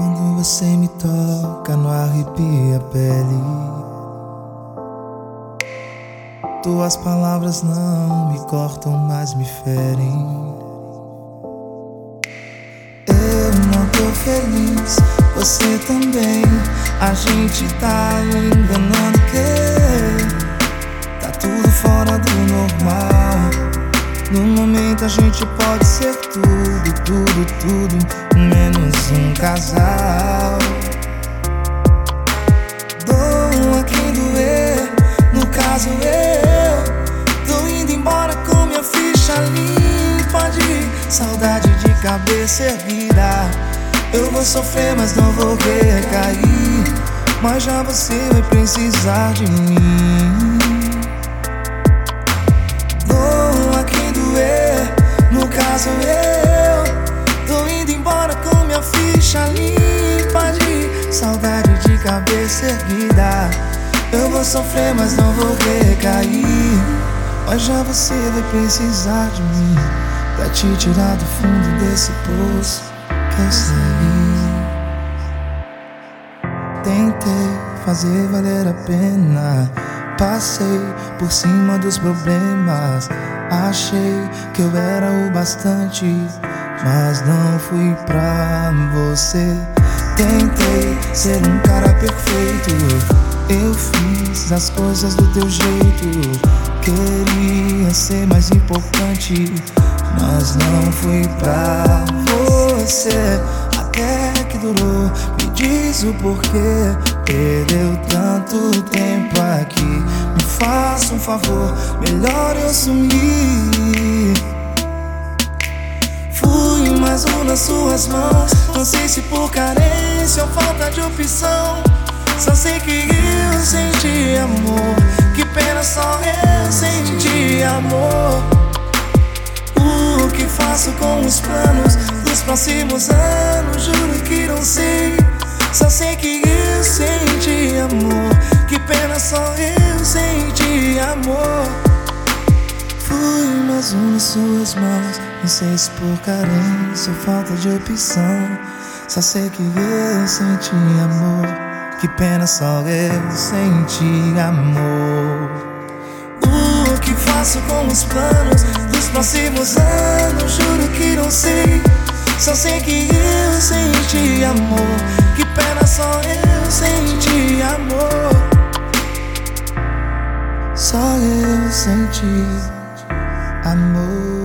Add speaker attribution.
Speaker 1: Quando você me toca, não arrepia a pele. Tuas palavras não me cortam, mas me ferem. Eu não tô feliz, você também. A gente tá enganando que tá tudo fora do normal. No momento a gente pode ser tudo, tudo, tudo, menos um casal. Dou a quem doer, no caso eu tô indo embora com minha ficha limpa de saudade de cabeça erguida. Eu vou sofrer, mas não vou recair. Mas já você vai precisar de mim. Dou a quem doer, no caso eu tô indo embora com minha ficha limpa de saudade de cabeça erguida. Eu vou sofrer, mas não vou recair. Mas já você vai precisar de mim pra te tirar do fundo desse poço que eu saí. Tentei fazer valer a pena, passei por cima dos problemas. Achei que eu era o bastante, mas não fui pra você. Tentei ser um cara perfeito, eu fiz as coisas do teu jeito. Queria ser mais importante, mas não fui pra você. Até que durou, me diz o porquê. Perdeu tanto tempo aqui. Me faça um favor, melhor eu sumir. Fui mais um nas suas mãos. Não sei se por carência ou falta de opção. Só sei que eu senti amor. Que pena, só eu senti amor. O que faço com os planos dos próximos anos? Juro que não sei. Só sei que eu senti amor. Que pena, só eu senti amor. Fui mais um nas suas mãos. Não sei se por carência ou falta de opção. Só sei que eu senti amor. Que pena, só eu senti amor. O que faço com os planos dos próximos anos? Juro que não sei. Só sei que eu senti amor. Que pena, só eu senti amor. Só eu senti amor.